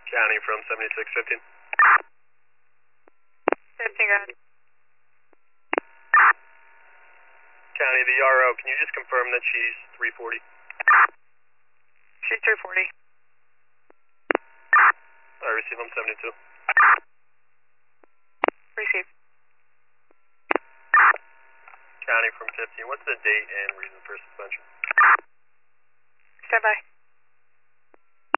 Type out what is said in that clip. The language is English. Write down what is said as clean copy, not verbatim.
County from 7615. 15, go ahead. County, the RO, can you just confirm that she's 340? She's 340. I receive, I'm 72. Receive. County from 15, what's the date and reason for suspension? Stand by.